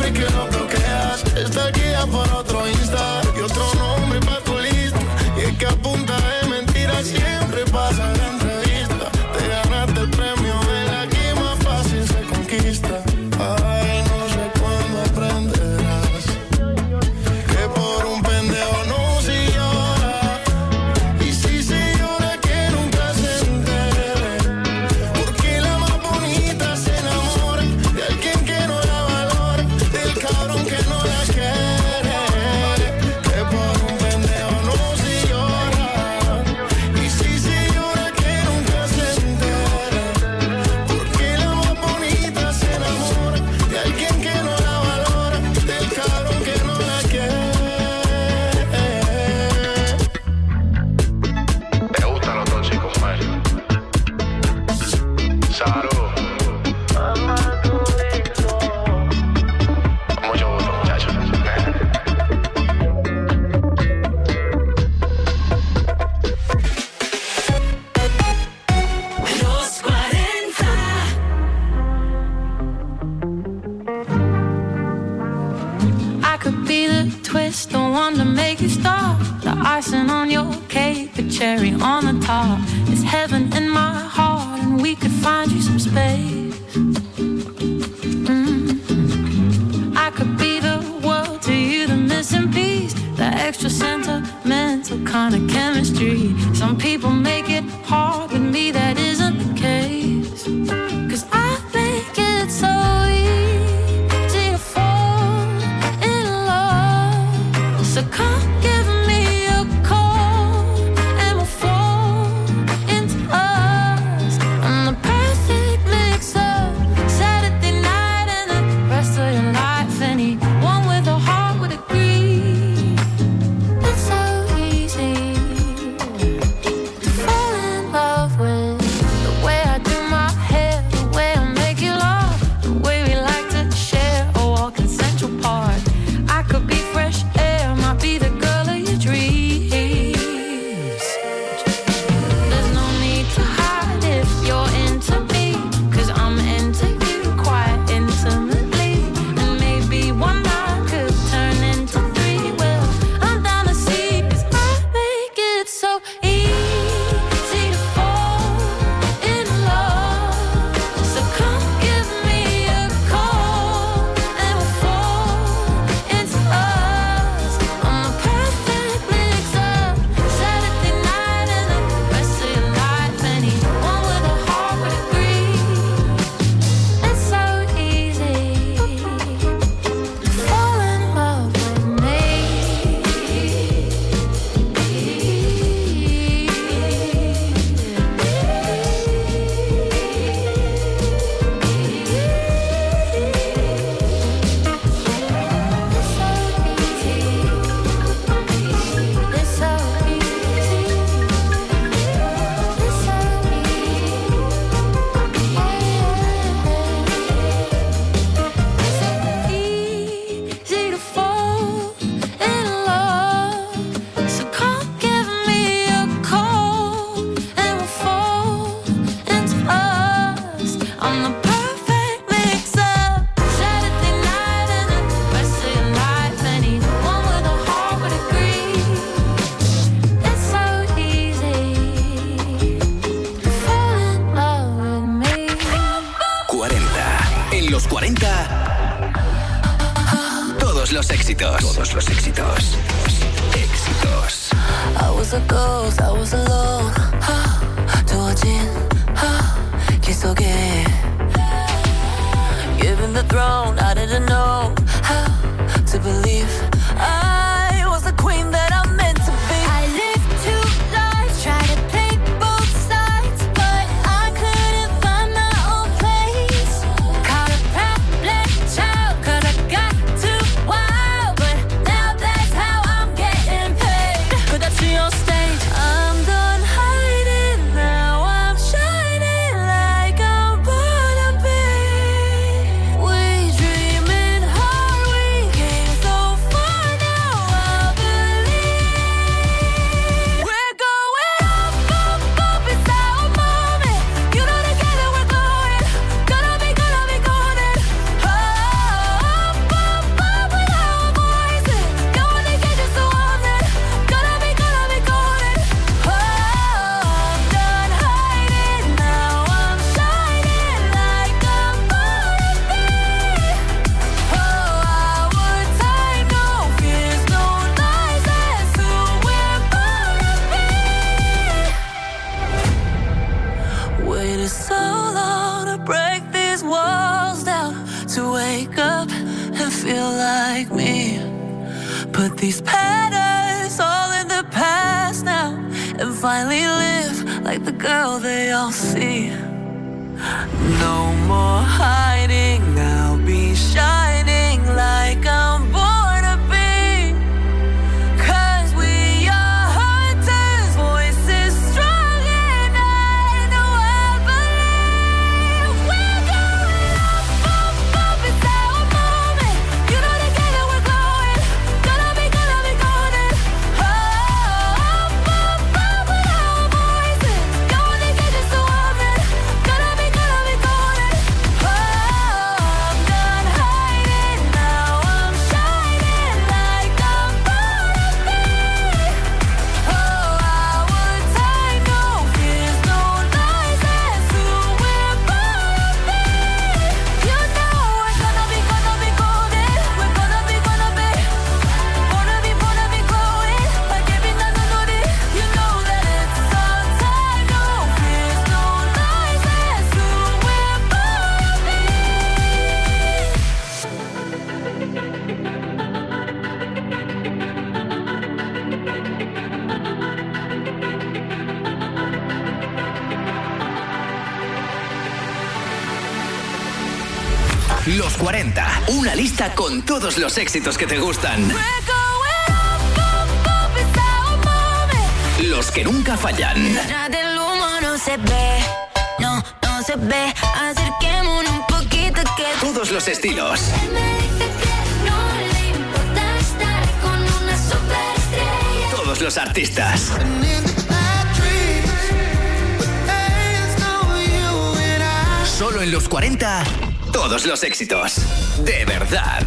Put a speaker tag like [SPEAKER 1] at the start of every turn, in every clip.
[SPEAKER 1] papi, que lo bloqueas. Está guía por otro Insta y otro nombre pa' tu lista. Y es que a punta de mentiras siempre pasa la entrevista. Te ganaste el premio, ven aquí más fácil se conquista. Ay, no sé cuándo aprenderás que por un pendejo no se llora. Y si se llora que nunca se entere. Porque la más bonita se enamora de alguien que no la valora, del cabrón que no la quiere. Que por un pendejo no se llora. Y si se llora que nunca se entere. Porque la más bonita se enamora de alguien que no la valora, del cabrón que no la quiere.
[SPEAKER 2] Me gustan los tóxicos, man. Salud. Mucho gusto, muchachos.
[SPEAKER 3] Los 40.
[SPEAKER 4] I could be the twist, the one to make you stop. The icing on your cake, the cherry on the top. It's heaven in my heart, and we could find you some space. I could be the world to you, the missing piece, the extra sentimental kind of chemistry. Some people make it hard, with me that isn't the case. 'Cause I think it's so easy to fall in love. So come give me a call and we'll fall into us. I'm the perfect mix of Saturday night and the rest of your life. Anyone with a heart would agree. It's so easy to fall in love with the way I do my hair, the way I make you laugh, the way we like to share a walk in Central Park. I could be fresh air, might be the girl of your dreams. There's no need to hide if you're into me, 'cause I'm into you quite intimately. And maybe one night could turn into three. Well, I'm down to see, 'cause I make it so easy to fall in love. So come give me a call and we'll fall into us. I'm the perfect mix of Saturday night and the rest of your life. Anyone with a heart would agree. It's so easy to fall in love with me. It's so easy. It's so easy to fall in love. So come give me a call and we'll fall into us. I'm the perfect mix of Saturday night and the rest of your life. Anyone with a heart would agree. It's so easy to fall in love with me.
[SPEAKER 5] 40. En los 40, todos los éxitos. Todos los éxitos. Éxitos.
[SPEAKER 4] I was a ghost, I was alone. 두어진 길 속에 given the throne, I didn't know how to believe I was the queen that I'm meant to be. I lived two lives, tried to play both sides, but I couldn't find my own place. Caught a problem child, 'cause I got too wild, but now that's how I'm getting paid. 끝없이 on stage, I'm done hiding, now I'm shining like I'm born to be. We dreaming high.
[SPEAKER 6] feel like me. Put these patterns all in the past now and finally live like the girl they all see. No more hiding, I'll be shining like I'm born to be. 'Cause we are hunters, voices strong and I know I believe. We're going up, up, up, it's our moment. You know together we're glowing. Gonna be golden. Up, up, up with our voices. Going together so often. Gonna be golden. Oh, I'm done hiding, now I'm shining like I'm born to be. Oh, our time, no fears, no lies, that's who we're born to be. You know we're gonna be golden. We're gonna be glowing like every night I know it. You know that it's our time, no fears, no lies, that's who we're born to be.
[SPEAKER 5] Los 40. Una lista con todos los éxitos que te gustan.
[SPEAKER 6] We're going up, up, up, it's our moment.
[SPEAKER 5] Los que nunca fallan.
[SPEAKER 6] Detrás del humo no se ve, no, no se ve. Acerquémonos un poquito que
[SPEAKER 5] Todos los estilos.
[SPEAKER 6] me dice que no le importa estar con una superestrella.
[SPEAKER 5] Todos los artistas.
[SPEAKER 1] And in the bad dreams, but there's no you and I.
[SPEAKER 5] Solo en los 40. Todos los éxitos. De verdad.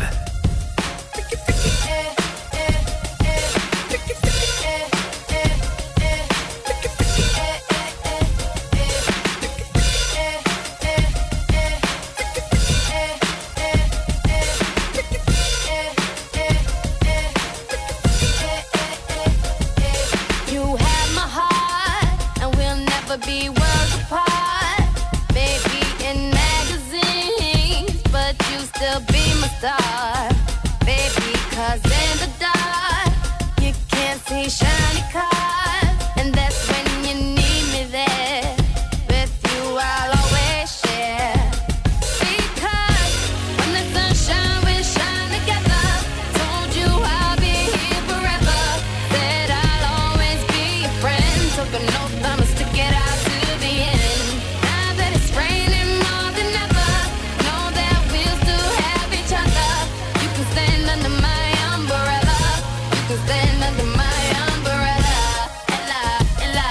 [SPEAKER 6] You have my heart, and we'll never be worlds apart. Maybe in magazines, but you still be my star. Baby, 'cause in the dark, you can't see shiny cars. And that's when you need me there. With you, I'll always share. Because when the sunshine, we shine together. Told you I'll be here forever. Said I'll always be your friend. Took an oath, I'ma stick it out to the end. Now that it's raining more than ever, know that we'll still have each other. You can stand under my umbrella. You can stand under my umbrella. Ella, Ella,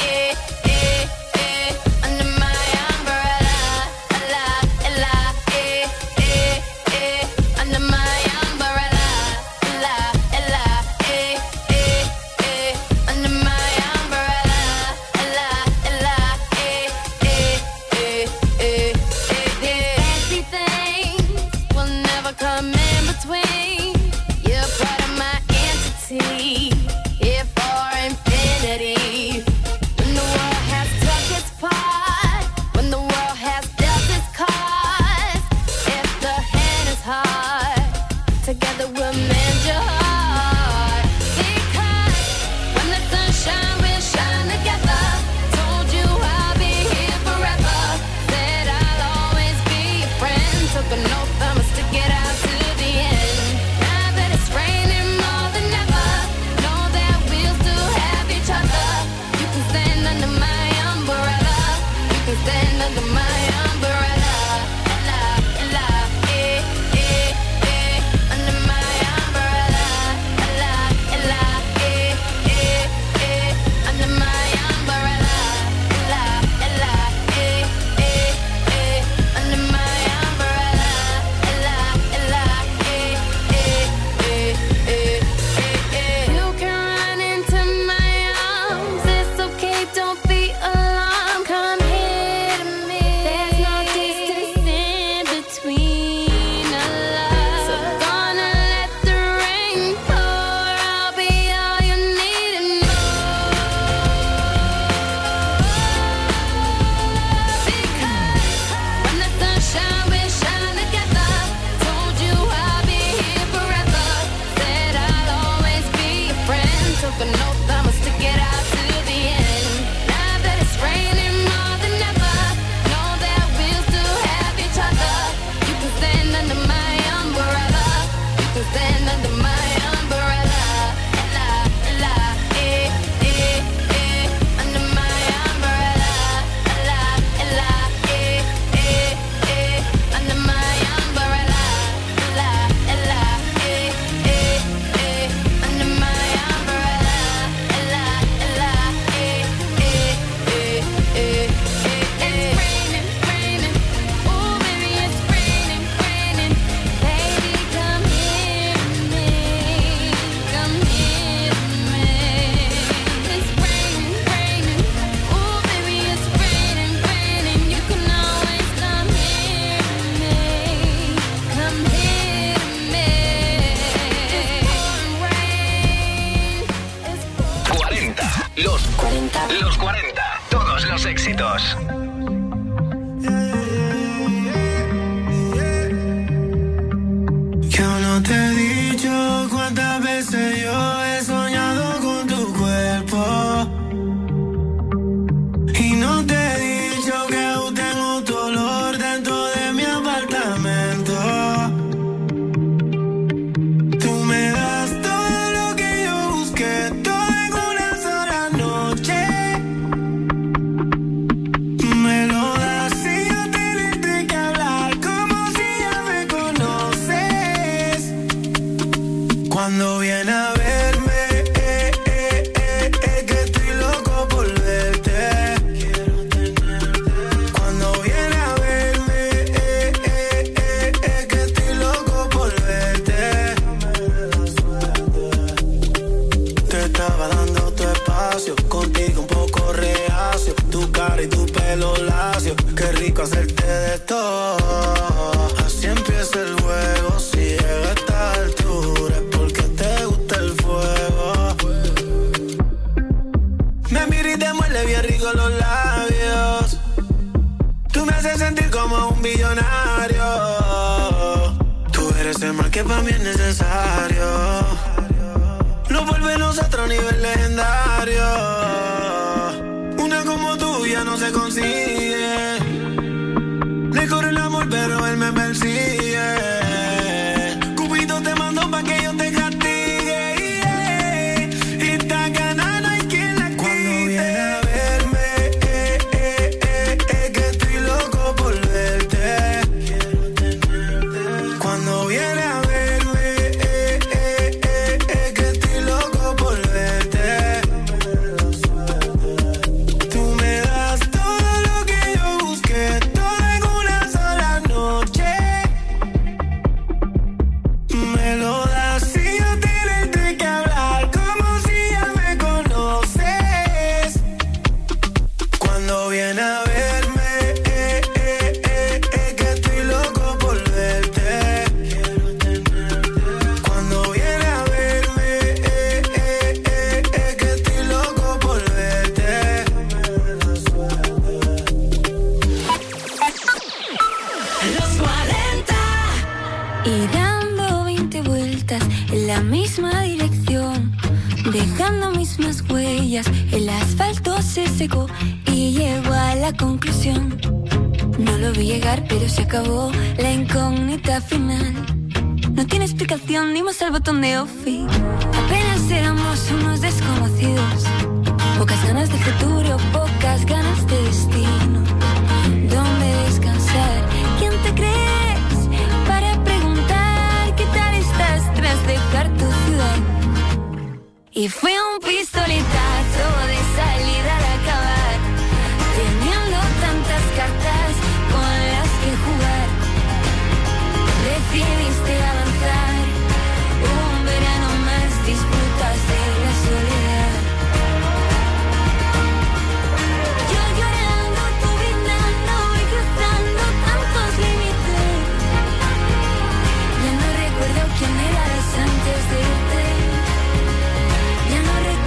[SPEAKER 6] under my umbrella. Ella, Ella, under my umbrella. Ella, Ella, under my umbrella. Ella, Ella, fancy things will never come in between. You're part of my entity, here for infinity. When the world has took its part, when the world has dealt its cards, if the hand is hard, together we'll mend your heart. Because when the sunshine, we'll shine together. Told you I'll be here forever. Said I'll always be your friend. Took an oath, I'ma stick it out to the end. Now that it's raining more than ever, know that we'll still have each other. You can stand under my umbrella. You can stand under my umbrella. Ella, Ella, under my
[SPEAKER 1] Yo no te he dicho cuántas veces yo he soñado con tu cuerpo. Y no te he dicho que aún tengo tu olor dentro de mi apartamento. Tú me das todo lo que yo busqué, todo en una sola noche. Me lo das sin yo tenerte que hablar, como si ya me conoces. Cuando viene a verme, que estoy loco por verte. Cuando viene a verme, que estoy loco por verte. Te estaba dando tu espacio, contigo un poco reacio. Tu cara y tu pelo lacio, qué rico hacerte de todo. Así empieza el juego, si llega a esta altura es porque te gusta el fuego. Me mira y te muerde bien rico los labios. Tú me haces sentir como un billonario. Tú eres el mal que para mí es necesario. Nos vuelve nosotros a nivel legendario. Una como tú ya no se consigue. Le corre el amor pero él me persigue. Cupido te mandó pa' que yo te castigue, yeah. Y esta gana no hay quien la quite. Cuando viene a verme, que estoy loco por verte. Cuando viene a verme, que estoy loco por verte. Tú me das todo lo que yo busqué, todo en una sola noche. Me lo das sin yo tenerte que hablar, como si ya me conoces. Cuando viene a verme, que estoy loco por verte. Cuando viene a verme, que estoy loco por verte.
[SPEAKER 3] Los 40.
[SPEAKER 4] Y dando 20 vueltas en la misma dirección, dejando mismas huellas, el asfalto se secó y llegó a la conclusión. No lo vi llegar, pero se acabó la incógnita final. No tiene explicación, dimos al botón de off y apenas éramos unos desconocidos. Pocas ganas de futuro, pocas ganas de destino. ¿Dónde descansar? ¿Quién te crees para preguntar qué tal estás tras dejar tu ciudad? Y fue un pistoletazo de salida al acabar, teniendo tantas cartas con las que jugar. Decidiste avanzar, un verano más disfrutas de la soledad. Yo llorando, tú brindando y cruzando tantos límites. Ya no recuerdo quién eras antes de irte. Ya no recuerdo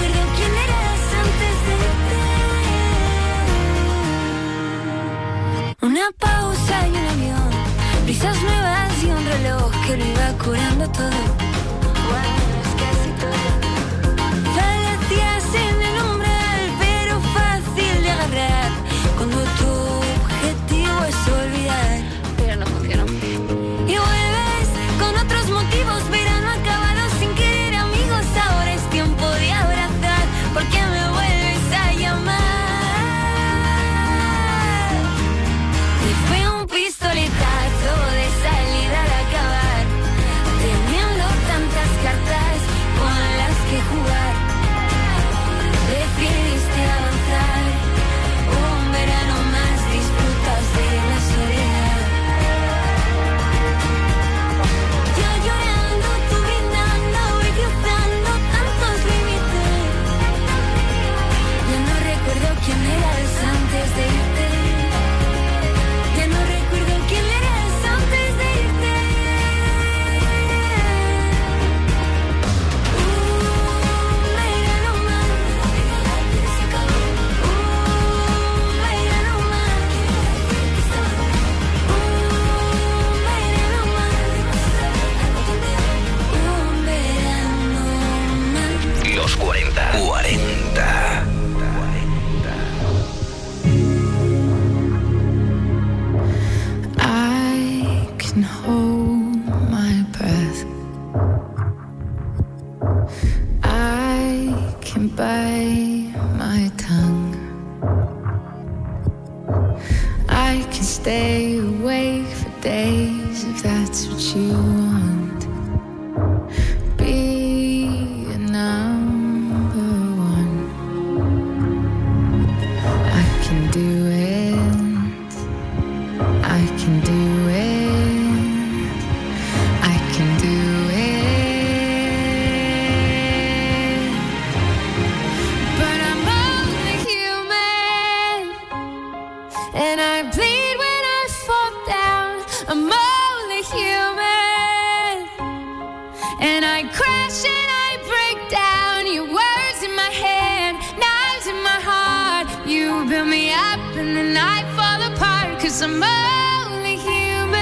[SPEAKER 4] And I crash and I break down. Your words in my head, knives in my heart. You build me up and then I fall apart. 'Cause I'm only human.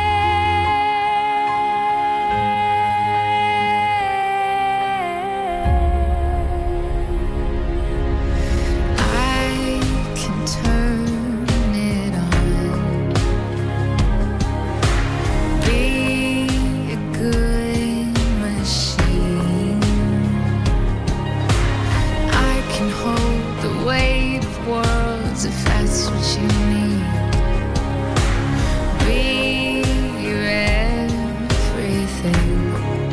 [SPEAKER 4] I can turn it on. Be a good machine. I can hold the weight of worlds if that's what you need. Be your everything.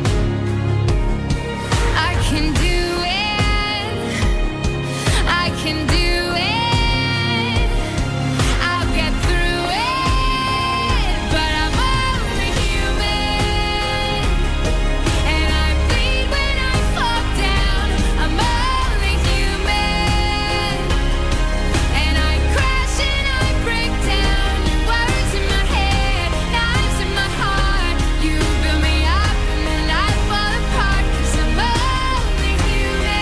[SPEAKER 4] I can do it. I can do it. I'll get through it. But I'm only human. And I bleed when I fall down. I'm only human. And I crash and I break down. Words in my head, knives in my heart. You build me up and then I fall apart. 'Cause I'm only human.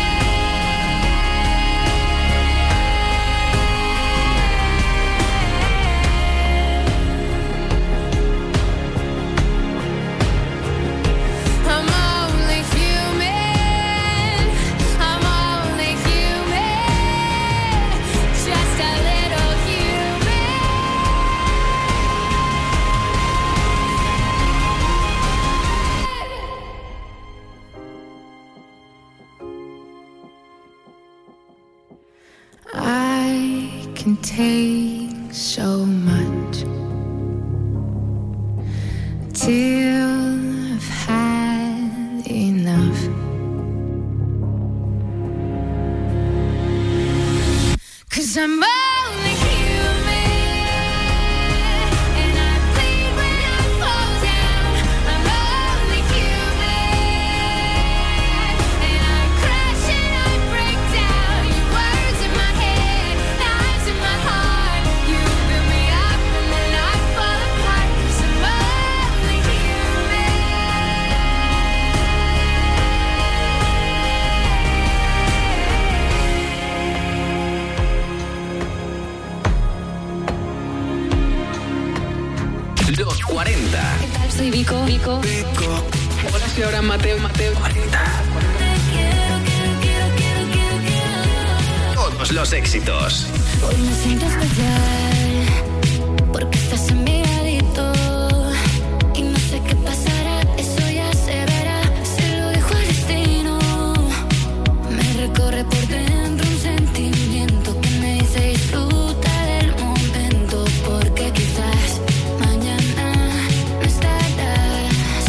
[SPEAKER 4] I'm only human. I'm only human. Just a little human. I can take so much till I've had enough. 'Cause I'm only human. And I bleed when I fall down. I'm only human. And I crash and I break down. Your words in my head, knives in my heart. You build me up and then I fall apart. 'Cause I'm only human.
[SPEAKER 5] Los 40.
[SPEAKER 7] ¿Qué tal? Soy Vico.
[SPEAKER 5] Hola, soy ahora Mateo. 40. Todos los éxitos.
[SPEAKER 4] Hoy me siento especial porque estás en mi ladito y no sé qué pasará, eso ya se verá. Se lo dijo el destino. Me recorre por dentro un sentimiento que me dice disfruta del momento porque quizás mañana no estarás.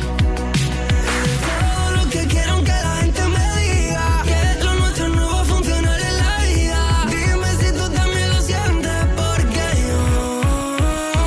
[SPEAKER 8] Todo lo que quiero que la gente me diga, que lo nuestro no va a funcionar en la vida. Dime si tú también lo sientes, porque yo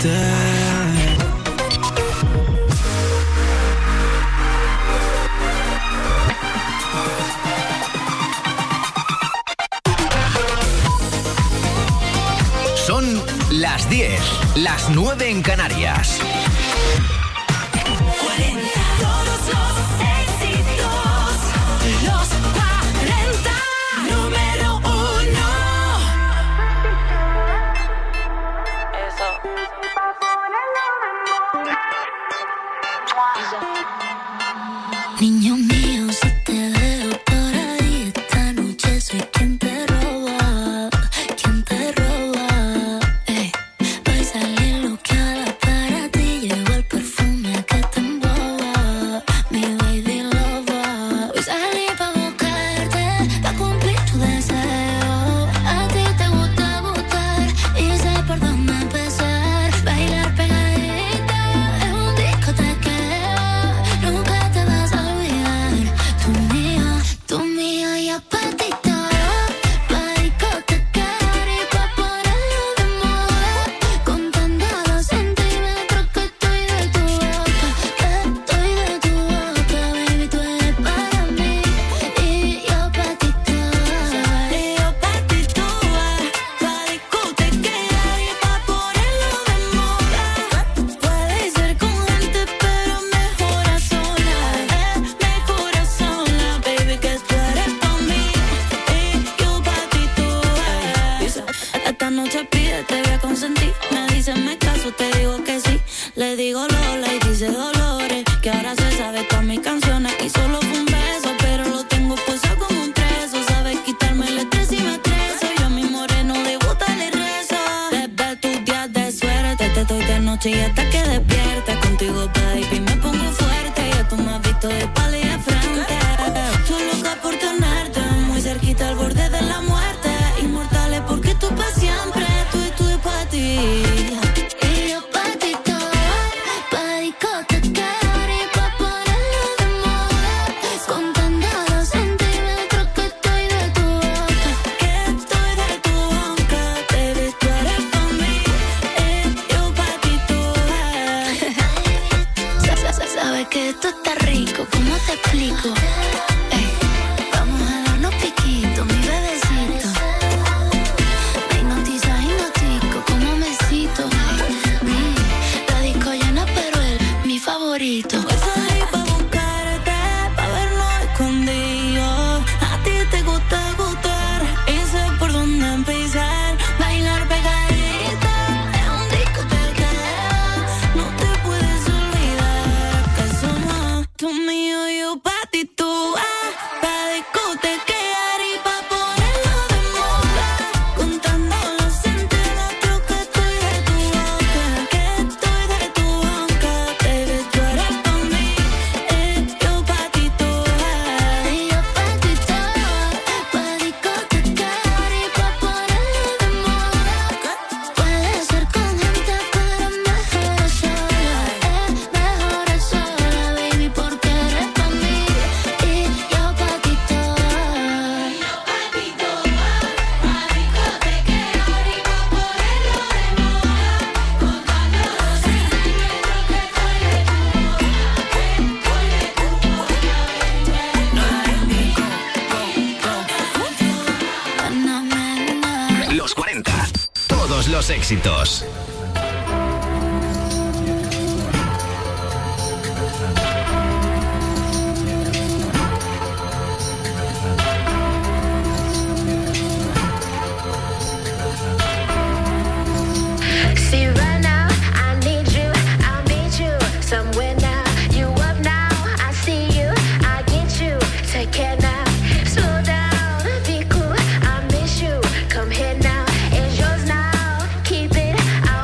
[SPEAKER 5] Son las 10, las 9 en Canarias.
[SPEAKER 3] 40, todos los éxitos, los 40, número 1.
[SPEAKER 4] Niño mío, si te veo por ahí esta noche, soy quien te roba, quien te roba. Voy a salir loqueada para ti, llevo el perfume que te emboba, mi baby lover. Voy a salir pa' buscarte, pa' cumplir tu deseo. A ti te gusta gustar y sé por dónde empezar. Bailar pegadita es un discotequeo, nunca te vas a olvidar. Tú mía y apatita, pa' discotecar y pa' ponerlo de moda. Contando los centímetros que estoy de tu boca, baby, tú eres para mí y yo pa' ti toda. Pa' discotecar y pa' ponerlo de moda. Puede ser con gente pero mejor a solas, mejor a solas, baby, que tú eres pa' mí y yo pa' ti toda. Esta noche pide, te voy a consentir. Me dice me caso, te digo que sí. Le digo Lola y dice Dolores, que ahora se sabe todas mis canciones y solo fue un beso, pero lo tengo posado como un preso. Sabes quitarme el estrés y me estreso. Yo a mi moreno de gusta le rezo. Desde tus días de suerte te doy de noche y hasta que despiertes. Contigo, baby, me pongo fuerte. Ya tú me has visto de espalda y de frente. Tú loca por tenerte muy cerquita al borde de la muerte. Inmortales porque tú pa' siempre, tú y pa' ti. Y yo pa' ti toda, pa' discotecar y pa' ponerlo de moda. Contando los centímetros que estoy de tu boca, baby, tú eres pa' mí y yo pa' ti toda. Sabes que esto está rico, ¿cómo te explico? Vamos a darnos piquito, mi bebecito. Me hipnotiza, hipnotico, como me cito. La disco llena, pero él, mi favorito. Voy a salir pa' buscarte, pa' vernos escondidos. A ti te gusta gustar y sé por dónde empezar. Bailar pegadita es un discotequeo, no te puedes olvidar que somos tú mío y yo pa' ti tú. Pa' discotequear y pa' ponerlo de moda. Contando los centímetros que estoy de tu boca, baby, tú eres pa' mí y yo pa' ti toda. Y yo pa' ti toda, pa' discotequear y pa' ponerlo de moda. Puede ser con gente pero mejor a solas, mejor a solas, baby, porque eres pa' mí y yo pa' ti toda.
[SPEAKER 5] Los 40, todos los éxitos.
[SPEAKER 4] See right now, I need you, I'll meet you somewhere now. You up now, I see you, I get you. Take care now, slow down, be cool, I miss you. Come here now, it's yours now, keep it, I'll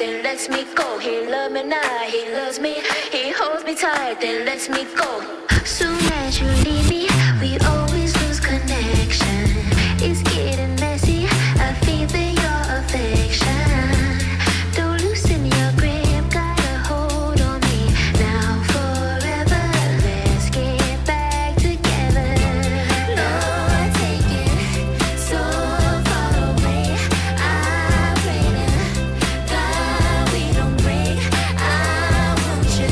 [SPEAKER 7] then lets me go. He love me now, he loves me. He holds me tight, then lets me go. Soon as you leave me, we always lose connection. It's getting messy, I feel your affection. Don't loosen your grip, got a hold on me. Now forever, let's get back together. Lord, take it so far away. I pray to God we don't break. I want you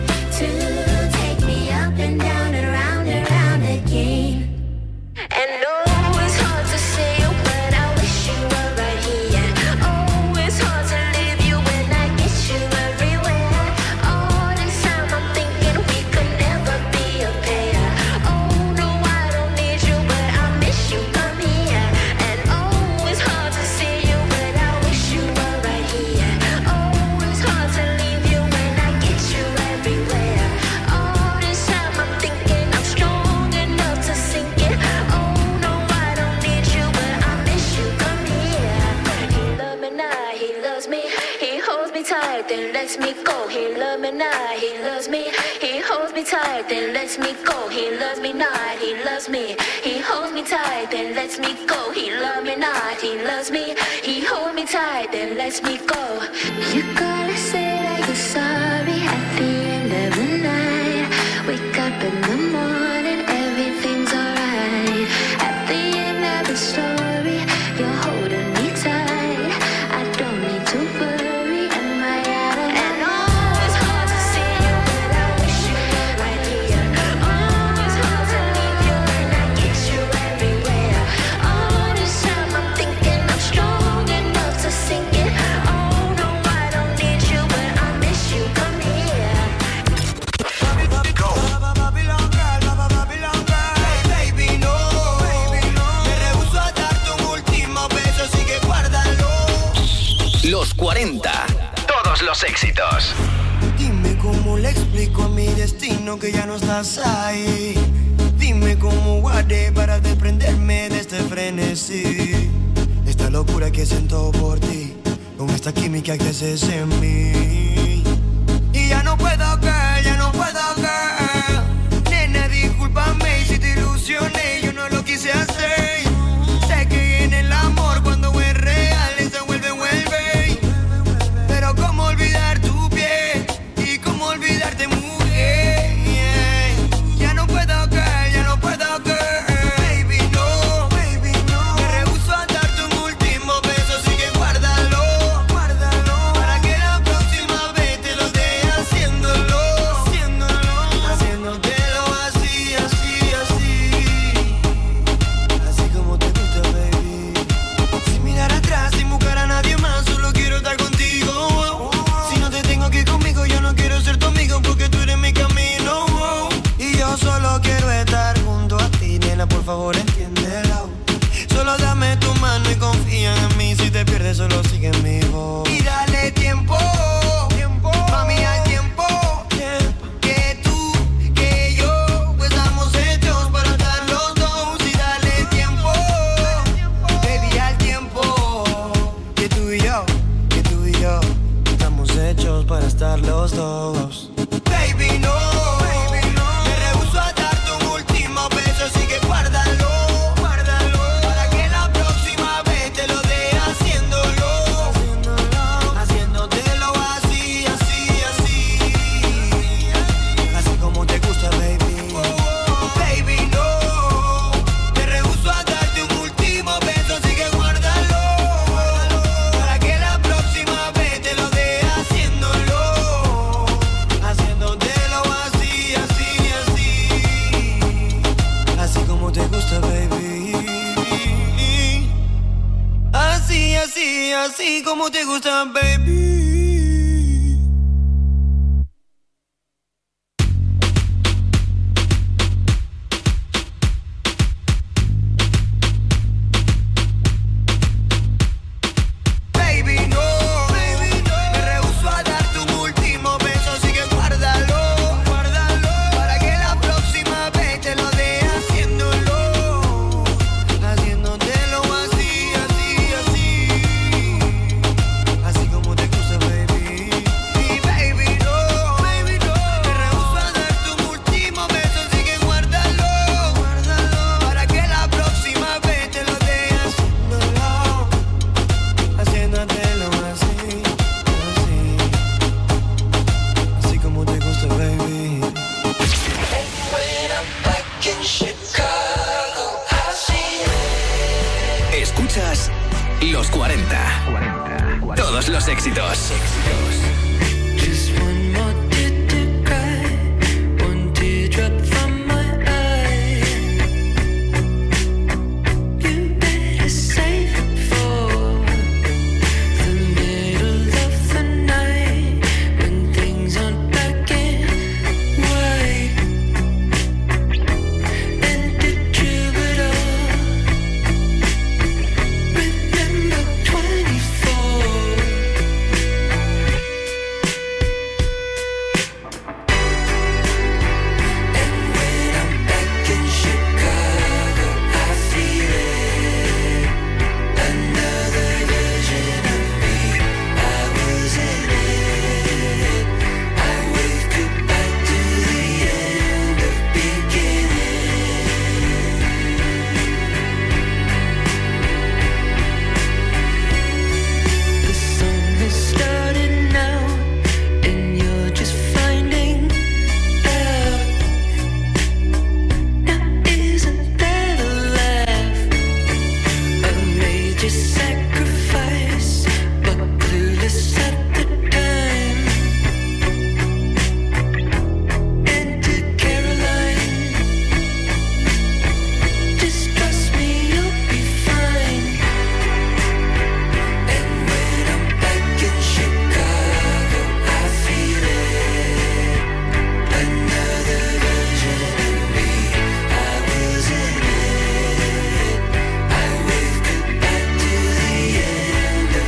[SPEAKER 7] to take me up and down and round again. And no, it's hard to say, but I wish you were right here. Oh, it's hard to leave you when I get you everywhere. All this time I'm thinking we could never be a pair. Oh, no, I don't need you, but I miss you, come here. And oh, it's hard to see you, but I wish you were right here. Oh, it's hard to leave you when I get you everywhere. All this time I'm thinking I'm strong enough to sink it. Oh, no, I don't need you, but I miss you, come here. He love me now, he loves me. He holds me tight, then lets me go. He love me now, he loves me. He holds me tight, then lets me go. He loves me not, he loves me. He holds me tight, then lets me go. He love me not, he loves me. He holds me tight, then lets me go. You gotta say that you're sorry at the end of the night. Wake up in the morning, everything's alright. At the end of the story, you're holding me tight. I don't need to worry, am I out of and oh, it's hard to see you, but I wish you were right here. Oh, it's hard to leave you when I get you everywhere. All this time I'm thinking I'm strong enough to sink it. Oh, no, I don't need you, but I miss you, come here.
[SPEAKER 8] Babylon girl, baby no, me rehuso a darte un último beso, así que guárdalo.
[SPEAKER 5] Los 40. Todos los éxitos.
[SPEAKER 8] Dime cómo le explico a mi destino que ya no estás ahí. Dime cómo haré para desprenderme de este frenesí. Esta locura que siento por ti, con esta química que haces en mí. Y ya no puedo, girl, ya no puedo, girl. Nena, discúlpame si te ilusioné, yo no lo quise hacer. Sé que en el amor cuando es real se vuelve. Pero cómo olvidar tu piel y cómo olvidarte, mujer. Ya no puedo, girl, ya no puedo, girl. Baby no, me rehuso a darte un último beso, así que guárdalo. Para que la próxima vez te lo dé haciéndolo. Haciéndotelo así, así, así. Así como te gusta, baby. Sin mirar atrás, sin buscar a nadie más, solo quiero estar contigo. Si no te tengo aquí conmigo, yo no quiero ser tu amigo, porque tú eres mi camino. Y yo solo quiero estar junto a ti, nena, por favor entiéndelo. Solo dame tu mano y confía en mí. Si te pierdes, solo sigue mi voz. Y dale tiempo, mami, al tiempo. Que tú, que yo, pues estamos hechos para estar los dos. Y dale tiempo, baby, al tiempo. Que tú y yo, estamos hechos para estar los dos. Baby, no, me rehuso a darte un último beso, así que guárdalo. Para que la próxima vez te lo dé haciéndolo. Haciéndotelo así, así, así. Así como te gusta, baby. Baby, no, me rehuso a darte un último beso, así que guárdalo. Para que la próxima vez te lo dé haciéndolo. Haciéndotelo así, así, así. Así como te gusta, baby. Así, así, así como te gusta, baby. Baby, no, me rehuso a darte un último beso, así que guárdalo. Para que la próxima vez te lo dé haciéndolo. Haciéndotelo así, así, así. Así como te gusta,
[SPEAKER 5] éxitos.
[SPEAKER 6] Just one more tear to cry, one teardrop from my eye. You better save it for the middle of the night, when things aren't black and white. And the troubadour, remember 24. And when I'm back in Chicago, I feel it. Another version of me, I was in it. I wave goodbye to the end of beginning. The song has started now, and you're just finding out. Now isn't that a laugh? A major sacrifice, but clueless at the time. And to Caroline, just trust me, you'll be fine. And when I'm back in Chicago, I feel it. Another version of me, I was in it. I wave goodbye to the end of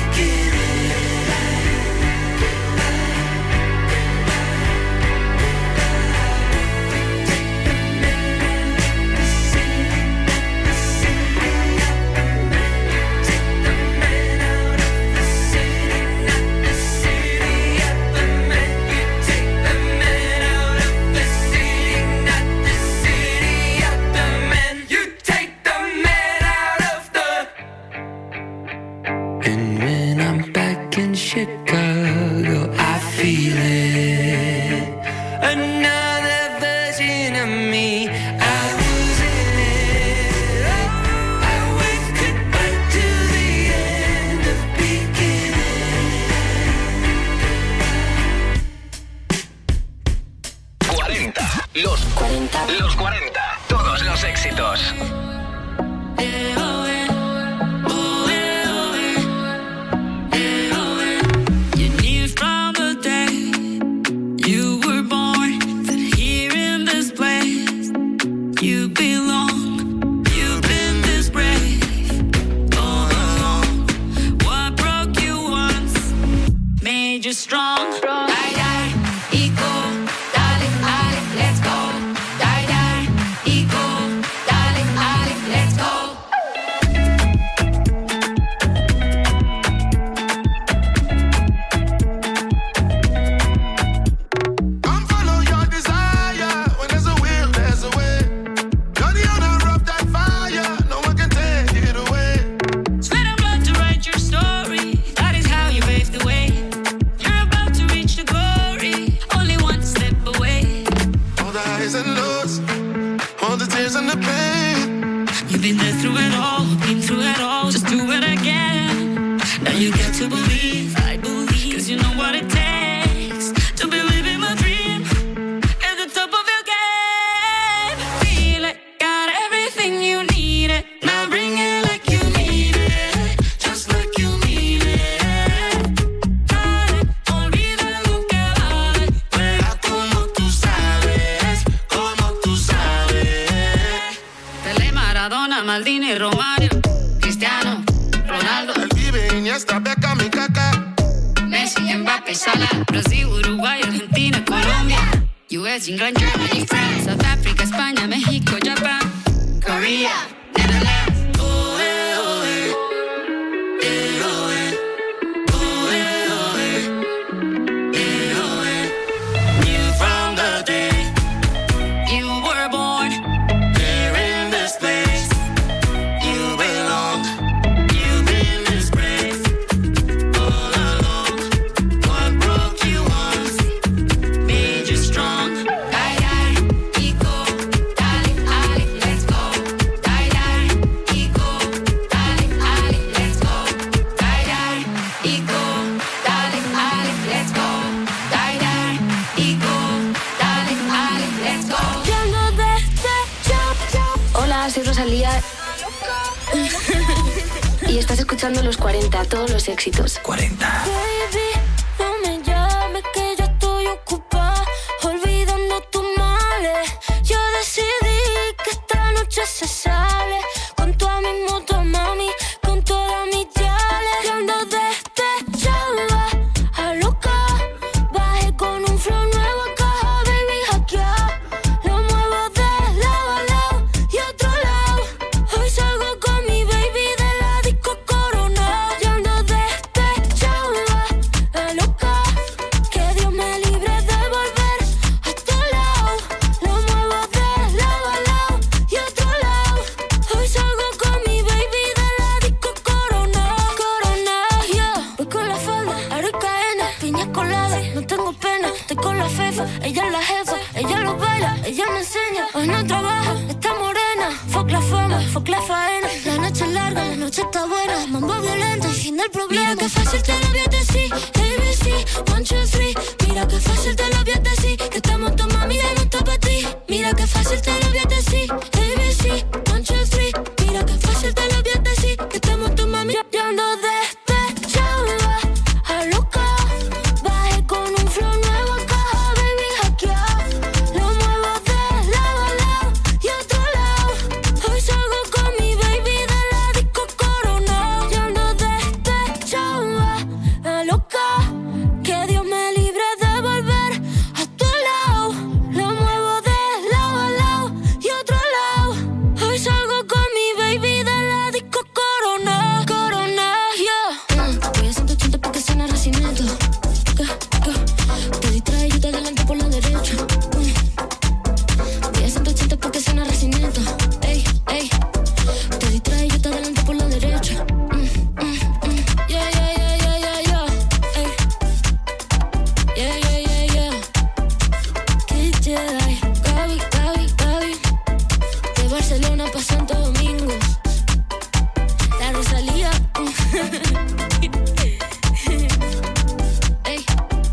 [SPEAKER 6] And when I'm back in Chicago, I feel it. Another version of me, I was in it. I wave goodbye to the end of beginning.
[SPEAKER 5] 40. Los 40. Todos los éxitos.
[SPEAKER 6] You knew from the day you were born that here in this place you belong. You've been this brave all along. What broke you once made you strong. Die, die, equal, darling, darling, let's go. Die, die, equal, darling, darling, let's go.
[SPEAKER 1] Come follow your desire. When there's a will, there's a way. You're the owner of that fire. No one can take it away.
[SPEAKER 6] Sweat and blood to write your story. That is how you pave the way. You're about to reach the glory. Only one step away.
[SPEAKER 1] All the highs and lows, all the tears and the pain.
[SPEAKER 6] You've been there through it all, been through it all. Just do it again. Now you get to believe, I believe. Cause you know what it takes to believe in my dream. At the top of your game. Feel it, got everything you need it. Now bring it like you need it. Just like you need it. Dale, olvida lo que vale.
[SPEAKER 1] Juega como tú sabes, como tú sabes.
[SPEAKER 6] Pelé, Maradona, Maldini, Romario, Cristiano, Ronaldo,
[SPEAKER 1] El vive Iniesta, Beckham y Kaká.
[SPEAKER 6] Messi, Mbappé, Salah, Brasil, Uruguay, Argentina, Colombia, US, England, Germany, France, South Africa, España, México, Japan, Korea, Netherlands. Oh, eh, oh, eh. Eh, oh, eh. Oh, eh, oh, eh. Eh, oh, eh. Knew from the day you were born here in this place. You belong. You've been this brave all along. What broke you once made you strong. Die, die, equal, darling, darling, let's go. Die, die,
[SPEAKER 7] Rosalía. Y estás escuchando los 40, todos los éxitos.
[SPEAKER 5] 40.
[SPEAKER 3] Baby, no me llames que yo estoy ocupada, olvidando tus males. Yo decidí que esta noche se sale con toda mi moto, mami, con todas mis yales. Yo ando despechada, a loca, bajé con un flow nuevo a caja, baby, hackeado. Lo muevo de lado a lado y otro lado. Hoy salgo con mi baby de la disco Corona. Yo ando despechada, a loca, que Dios me libre de volver a tu lado. Lo muevo de lado a lado y otro lado. Hoy salgo con mi baby de la disco Corona. Corona, yeah. Voy con la falda, aro y cadena, piña colada, no tengo pena. Estoy con la fefa, ella es la jefa, ella lo baila, ella me enseña. Hoy no trabaja, está morena. Fuck la fama, fuck la faena. La noche es larga, la noche está buena. Mambo violento y fin del problema. Mira que fácil te lo voy a decir, ABC, 1, 2, 3. Mira que fácil te lo voy a decir, que estamos tu mami de no está para ti. Mira que fácil te lo voy a decir, ABC, 1, 2, 3. Mira que fácil te lo voy a decir, que estamos tu mami. Yo ando despechada, a loca, bajé con un flow nuevo a caja, baby, hackeado. Lo muevo de lado a lado y otro lado. Hoy salgo con mi baby de la disco Corona. Yo ando despechada, a loca, que Dios me libre de volver a tu lado. Lo muevo de lado a lado y otro lado. Hoy salgo con mi baby de la disco Corona. Corona, yeah. Voy a 180 porque suena Recinito. Te distrae y te adelanto por la derecha. Voy a 180 porque suena Recinito. Ey, ey. Te distrae y te adelanto por la derecha. Yeah, yeah, yeah, yeah, yeah, yeah. Ey. Yeah, yeah, yeah, yeah. Kid Jedi. Gaby, Gaby, Gaby. De Barcelona pa' Santo Domingo. La Rosalía. Ey.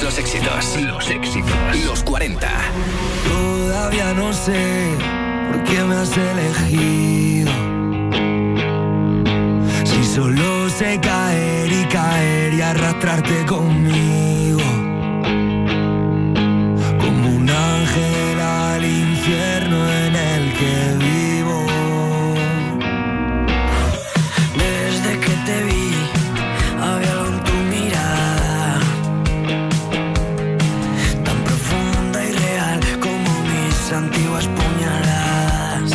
[SPEAKER 5] los éxitos. Los éxitos. Los 40.
[SPEAKER 8] Todavía no sé por qué me has elegido. Si solo sé caer y caer y arrastrarte conmigo. Como un ángel al infierno en el que vivo. Desde que te vi había algo en tu mirada, tan profunda y real como mis antiguas puñaladas.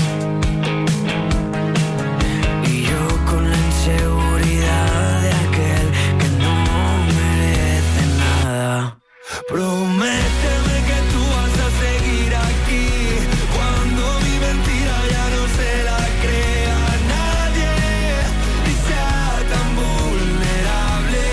[SPEAKER 8] Y yo con la inseguridad de aquel que no merece nada. Prométeme que tú vas a seguir aquí cuando mi mentira ya no se la crea nadie y sea tan vulnerable.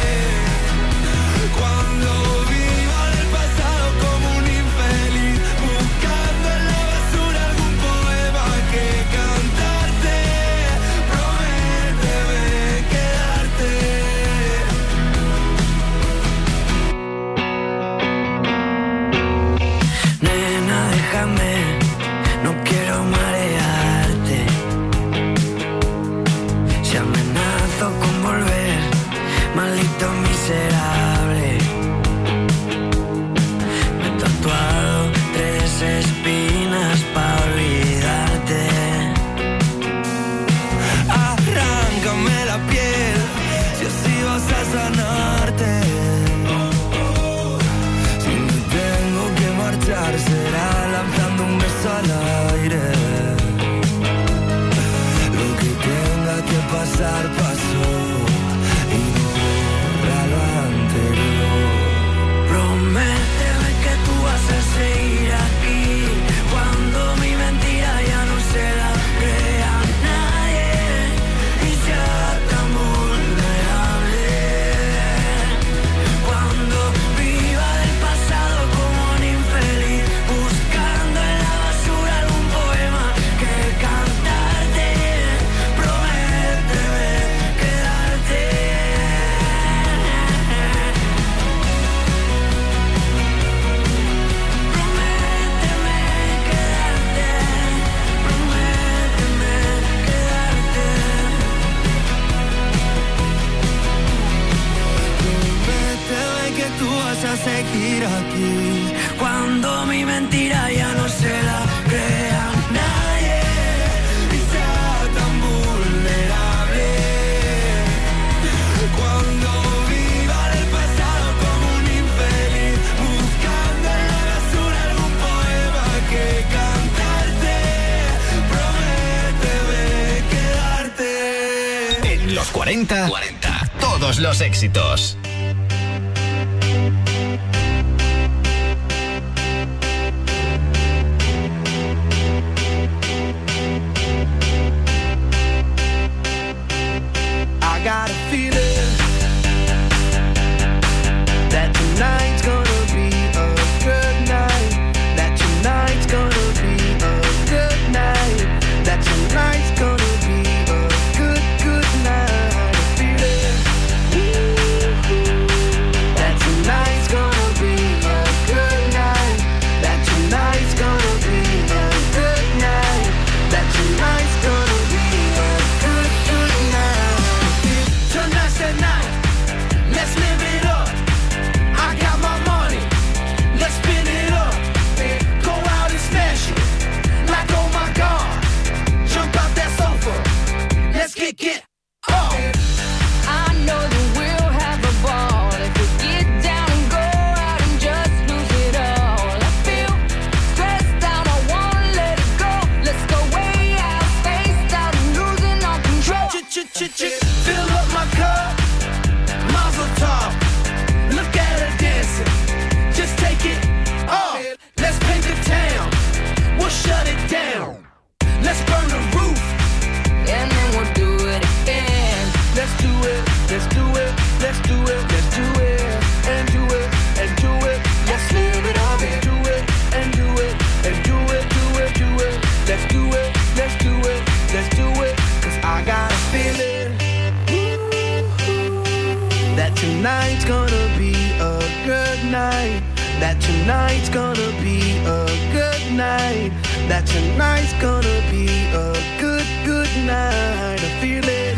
[SPEAKER 8] Cuando viva en el pasado como un infeliz, buscando en la basura algún poema que cantarte. Prométeme quedarte. Nena, déjame, no quiero marearte. Si amenazo con volver, maldito miserable. Me he tatuado 3 espinas pa' olvidarte. Arráncame la piel, si así vas a sanarte. Si me tengo que marchar, será lanzando un beso al aire. Lo que tenga que pasar, pasó, y no borra lo anterior. Prométeme que tú vas a seguir aquí cuando mi mentira ya no se la crea nadie y sea tan vulnerable. Cuando viva del pasado como un infeliz, buscando en la basura algún poema que cantarte. Prométeme quedarte. Prométeme quedarte. Prométeme quedarte. Prométeme que tú vas a seguir aquí cuando mi mentira ya no se la crea nadie y sea tan vulnerable. Cuando viva del pasado como un infeliz, buscando en la basura algún poema que cantarte. Prométeme quedarte.
[SPEAKER 5] En los 40, todos los éxitos.
[SPEAKER 8] I got a feeling that tonight's gonna be a good night. That tonight's gonna be a good night. That tonight's gonna be a good, good night. A feeling that tonight's gonna be a good night. That tonight's gonna be a good night. That tonight's gonna be a good, good night. Tonight's the night, let's live it up. I got my money, let's spin it up. Go out and smash it, like oh my God. Jump out that sofa, let's kick it up.
[SPEAKER 4] I know that we'll have a ball if we get down and go out and just lose it all. I feel stressed out, I wanna let it go. Let's go way out, spaced out and losing our control.
[SPEAKER 8] Fill up my cup, Mazel tov. Look at her dancing, just take it off. Let's paint the town, we'll shut it down. Let's burn the roof,
[SPEAKER 4] And then we'll do it again.
[SPEAKER 8] let's do it, let's do it, let's do it, let's do it, and do it, and do it. Let's live it up and do it, and do it, and do it, do it, do it. Let's do it, let's do it, let's do it. 'Cause I got a feeling that tonight's gonna be a good night. That tonight's gonna be a good night. That tonight's gonna be a good, good night. I'm feeling.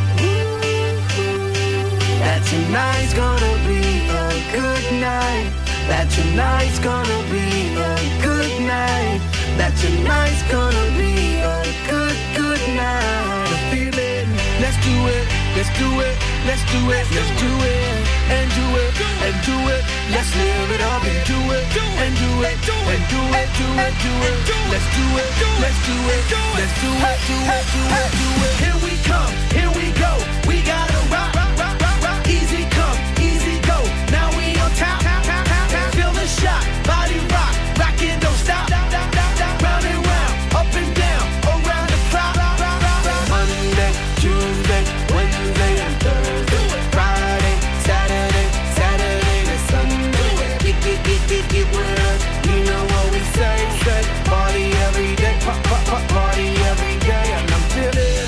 [SPEAKER 8] That tonight's gonna be a good night. That tonight's gonna be a good night. That tonight's gonna be a good, good night. I'm feeling. Let's do it, let's do it, let's do it, let's do it, and do it, and do it. Let's live it up and do it, and do it, and do it, do it, do it. Let's do it, let's do it, let's do it, do it, do it, do it. Here we come, here we go. We gotta rock, rock, rock, rock, rock. Easy come, easy go. Now we on top, feel the shot, body rock, rockin', don't stop. Round and round, up and down, around the clock. Monday, Tuesday, Wednesday, and Thursday, Friday, Saturday, Saturday to Sunday. Get with us, you know what we say. Party every day, party every day, and I'm feeling.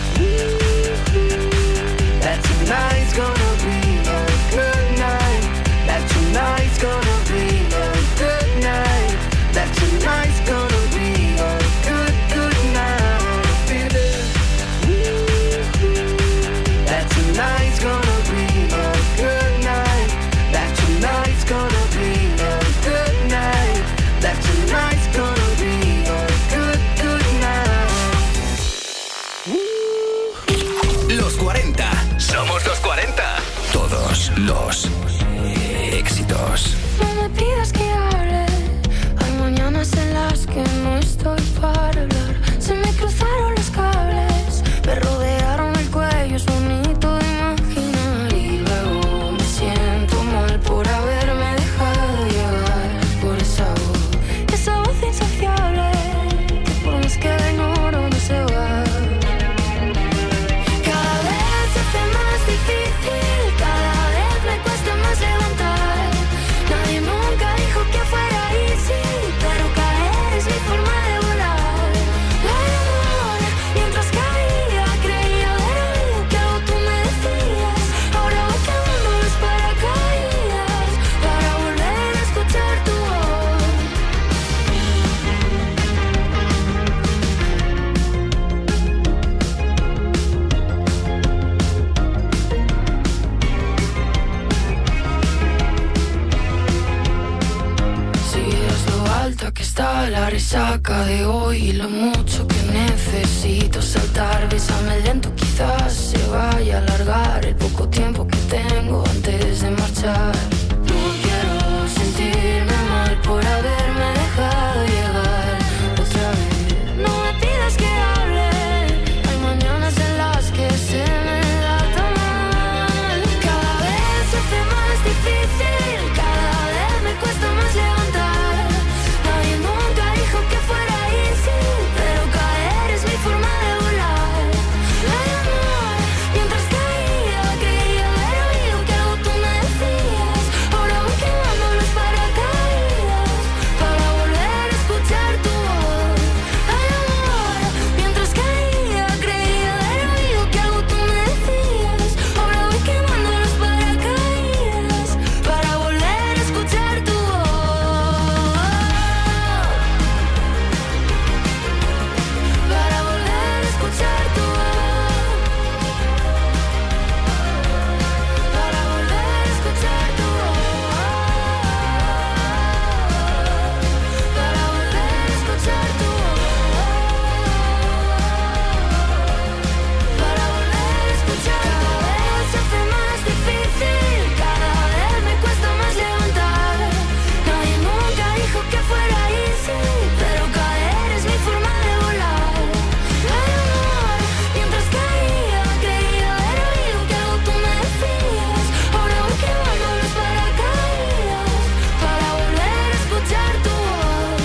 [SPEAKER 8] That tonight's gonna be a good night. That tonight's gonna be a good night. That tonight's gonna be a good, good night. I'm feeling. That tonight's gonna be a good night. That tonight's gonna be a good night. That tonight's gonna be a good, good night.
[SPEAKER 5] Los 40. Somos los 40. Todos los éxitos.
[SPEAKER 3] No me pidas que hable. Hay mañanas en las que no estoy para hablar. Se me cruzaron los cables, me rodearon el cuello, es bonito de imaginar. Y luego me siento mal por haberme dejado llevar por esa voz insaciable, que por más que la ignoro no se va. Cada vez se hace más difícil, cada vez me cuesta más levantar. Nadie nunca dijo que fuera easy, pero caer es mi forma de volar. Amor, mientras caía, creía haber oído que algo tú me decías. Ahora voy quemando los paracaídas para volver a escuchar tu voz. Si es lo alta que está la resaca de hoy y lo mucho que necesito saltar, bésame lento, quizás se vaya a alargar el poco tiempo que tengo antes de marchar. No quiero sentirme mal por haberme dejado llevar otra vez. No me pidas que hable, hay mañanas en las que se me da tan mal. Cada vez se hace más difícil, cada vez me cuesta más levantar. Nadie nunca dijo que fuera easy, pero caer es mi forma de volar. Ay, amor, mientras caía, creía haber oído que algo tú me decías. Ahora voy quemando los paracaídas para volver a escuchar tu voz. Ay, amor, mientras caía, creía haber oído que algo tú me decías. Ahora voy quemando los paracaídas para volver a escuchar tu voz. Para volver a escuchar tu voz. Para volver a escuchar tu voz. Para volver a escuchar tu voz. Para volver a escuchar. Cada vez se hace más difícil, cada vez me cuesta más levantar. Nadie nunca dijo que fuera easy, pero caer es mi forma de volar. Ay, amor, mientras caía, creía haber oído que algo tú me decías. Ahora voy quemando los paracaídas para volver a escuchar tu voz.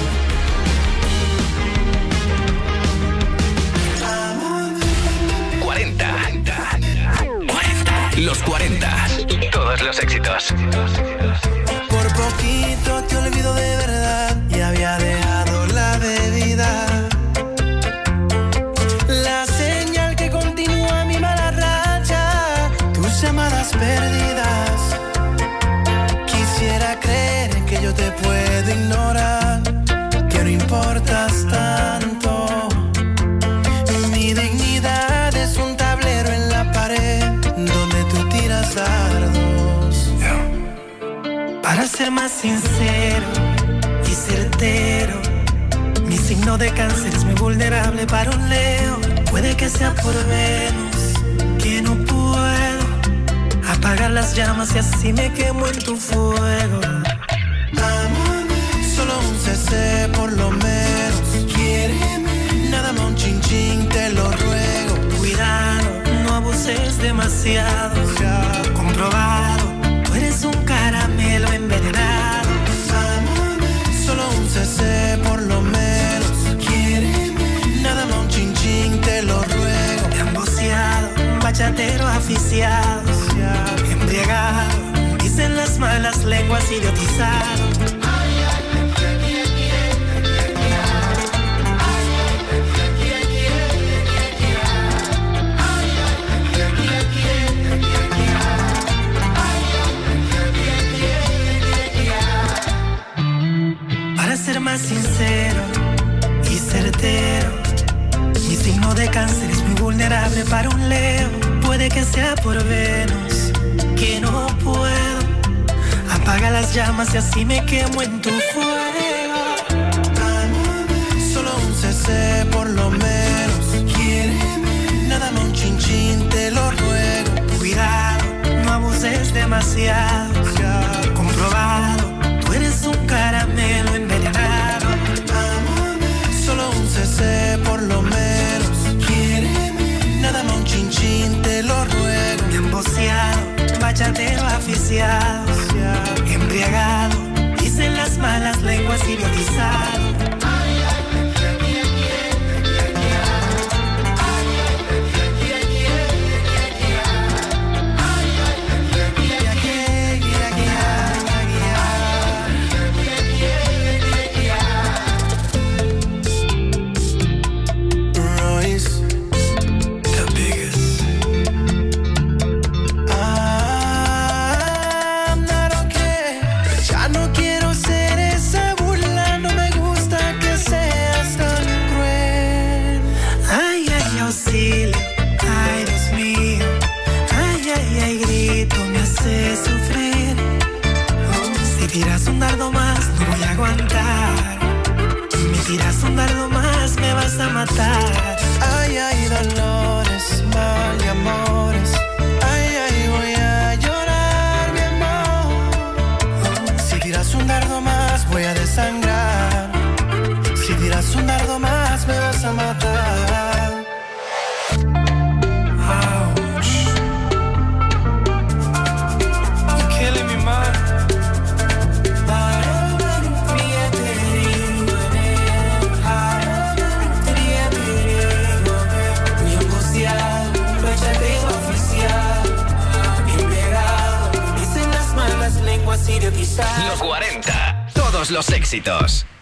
[SPEAKER 5] 40. 40. Los 40. Todos los éxitos.
[SPEAKER 8] Por poquito te olvido de verdad y había dejado la bebida. La señal que continúa mi mala racha, tus llamadas perdidas. Quisiera
[SPEAKER 1] puedo ignorar que no importas tanto. Mi dignidad es un tablero en la pared donde tú tiras dardos. Para ser más sincero y certero, mi signo de cáncer es muy vulnerable para un Leo. Puede que sea por Venus, que no puedo apagar las llamas y así me quemo en tu fuego. Solo un CC por lo menos. Quiéreme, nada más un chin chin, te lo ruego. Cuidado, no abuses demasiado. Comprobado, tú eres un caramelo envenenado. Solo un CC por lo menos. Quiéreme, nada más un chin chin, te lo ruego. Emboceado, bachatero aficiado, embriagado, dicen las malas lenguas, idiotizado. Para ser más sincero y certero, mi signo de cáncer es muy vulnerable para un Leo. Puede que sea por Venus, que no puedo apaga las llamas y así me quemo en tu fuego. Solo un CC por lo menos. Quiéreme, nada más un chin chin, te lo ruego. Cuidado, no abuses demasiado. Comprobado, tú eres un caramelo envenenado. Solo un CC por lo menos. Quiéreme, nada más un chin chin, te lo ruego. Emboceado, bachatero aficiado, embriagado, dicen las malas lenguas, idiotizado. Tiras un dardo más, no voy a aguantar. Me tiras un dardo más, me vas a matar. Ay, ay, dolores, mal y amores. Ay, ay, voy a llorar, mi amor. Si tiras un dardo más, voy a desangrar. Si tiras un dardo más, me vas a matar. Ouch. You're killing me, man.
[SPEAKER 5] Los 40, todos los éxitos.